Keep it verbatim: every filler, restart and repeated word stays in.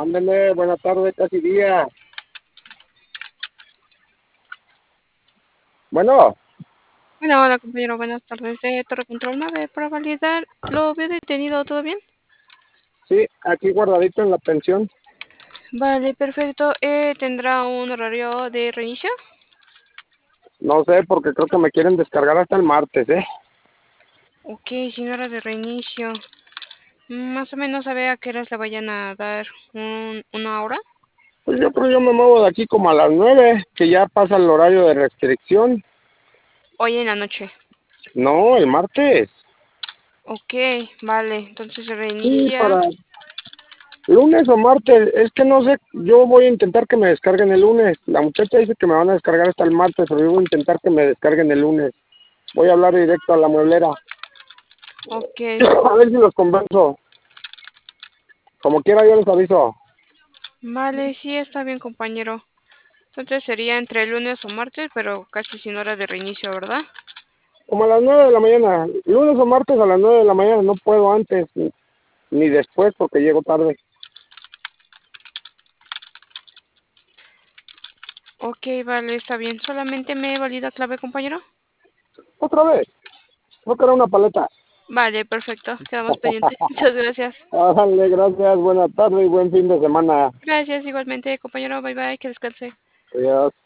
Ándele, buenas tardes, casi día. Bueno, Hola, hola compañero, buenas tardes. De Torre Control nueve, para validar, ¿lo veo detenido? ¿Todo bien? sí, aquí guardadito en la pensión. Vale, perfecto. Eh, ¿tendrá un horario de reinicio? No sé, porque creo que me quieren descargar hasta el martes, ¿eh? Ok, sin hora de reinicio. Mm, Más o menos sabe a qué horas le vayan a dar un, una hora. Pues yo creo yo me muevo de aquí como a las nueve, que ya pasa el horario de restricción. Hoy en la noche. No, el martes. Ok, vale. Entonces se Sí, reinicia. para lunes o martes. Es que no sé, yo voy a intentar que me descarguen el lunes. La muchacha dice que me van a descargar hasta el martes, pero yo voy a intentar que me descarguen el lunes. Voy a hablar directo a la mueblera. Ok. A ver si los convenzo. Como quiera yo les aviso. Vale, sí, está bien, compañero. Entonces sería entre lunes o martes, pero casi sin hora de reinicio, ¿verdad? Como a las nueve de la mañana, lunes o martes a las nueve de la mañana, no puedo antes ni, ni después porque llego tarde. Ok, vale, está bien. ¿Solamente me valida clave, compañero? Otra vez, no quiero una paleta. Vale, perfecto. Quedamos pendientes. Muchas gracias. Dale, gracias, buena tarde y buen fin de semana. Gracias igualmente, compañero. Bye bye, que descanse. Adiós.